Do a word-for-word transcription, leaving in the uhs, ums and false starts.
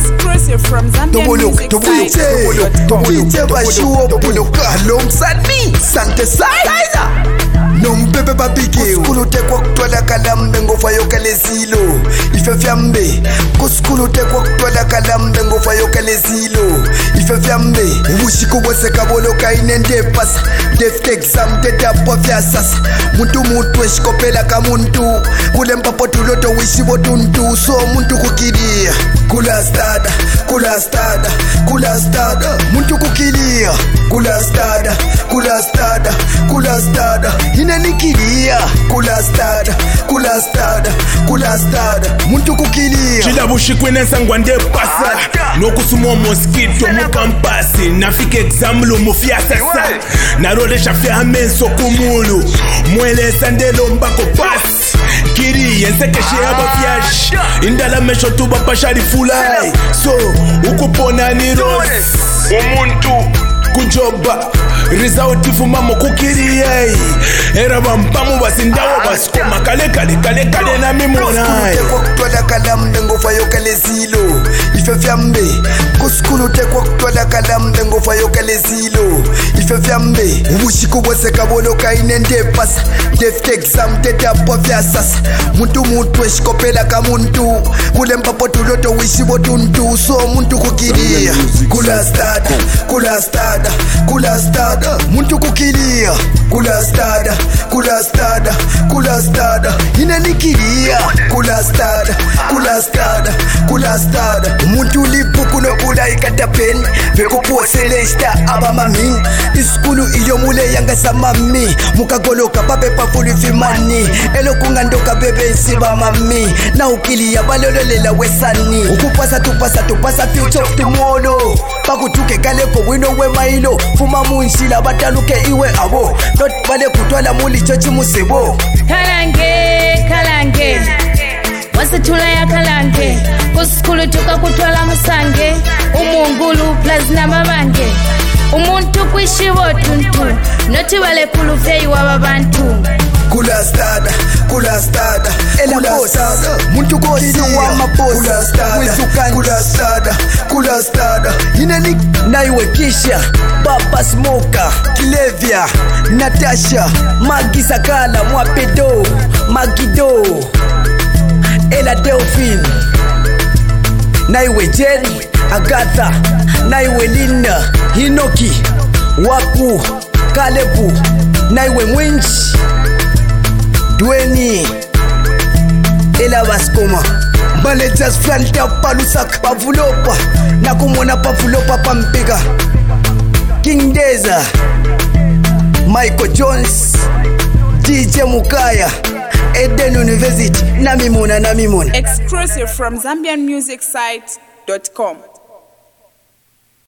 Exclusive from Zambian Music Site. Alongside me, Synthesizer. Nombebe babike Kuskulu tekwa kutwala kalambe ngofa yoka lezilo Ife fyambe Kuskulu tekwa kutwala kalambe ngofa yoka lezilo Ife fyambe Ubushiko bwese kabolo kainende pasa Defte exam teta po vya sasa Muntu mutu eshikopela ka muntu Kule mpapo tuloto wishi botuntu So muntu kukiria Kula stada, kula stada, kula stada Muntu kukiria Kula stada, kula stada, kula stada Inanikiria Kula stada, kula stada, kula stada Muntu kukiria Chida bushikwe sangwande pasa Nokusumo mosquito mukampasi Nafike examlo mufia sasa Narole shafia amenso kumulu Mwele sandelo mbako pasi Kiri yenseke shehaba fiash Indala mesho tuba pashari fulai So ukupona ni rose Umuntu kujoba Rizauti fumamo kukiri yei Era bampamu basindawo baskoma Kale kale kale kale na mimona Kuskulu tekwa kutwala kalambe ngofa yoka lezilo Ife fyambe Kuskulu tekwa kutwala kalambe ngofa yoka lezilo Ife fyambe Ubushiko bwese kabolo kainende pasa Defte exam teta po vya sasa Muntu mutu eshikopela ka muntu Kule mpapo tuloto wishi botuntu So muntu kukiria Kula stada, kula stada, kula stada Muntu kukiria Kula stada, kula stada, kula stada Inanikiria Kula stada, kula stada, kula stada Muntu lipu kuno kula ikatapeni Veko posele ista aba mami Iskulu iyo mule yanga sa mami Mukagoloka pape pafuli fimani Elo kungandoka bebe nsiba mami Na ukilia balololela wesani Ukupasa tupasa tupasa future of tomorrow Pakutuke kaleko wino we mailo Fuma munshila bataluke iwe abo Not bale kutwala muli chochi musebo Kalange, kalange Wasitula ya kalange Kuskulu tuka kutwala musange Umungulu plus na mabange Umuntu kwishi wotuntu Noti wale kulufei wa babantu Kula stada, kula stada, kula stada Muntu kosi wa mabosi Kula stada, kula stada, kula stada Inani naiwe kisha Papa Smoker, Kilevia, Natasha Magi Sakala, Mwapedo, Magido Ela Delphine Naiwe Jerry, Agatha Naiwe Linda, Hinoki Waku, Kalebu Naiwe Mwinchi Dweni Ela Baskoma Malejas Flanta Palusak Pavulopa Nakumona Pavulopa Pampiga King Deza Michael Jones D J Mukaya Eden University Namimona Namimona Exclusive from Zambian Music Site dot com.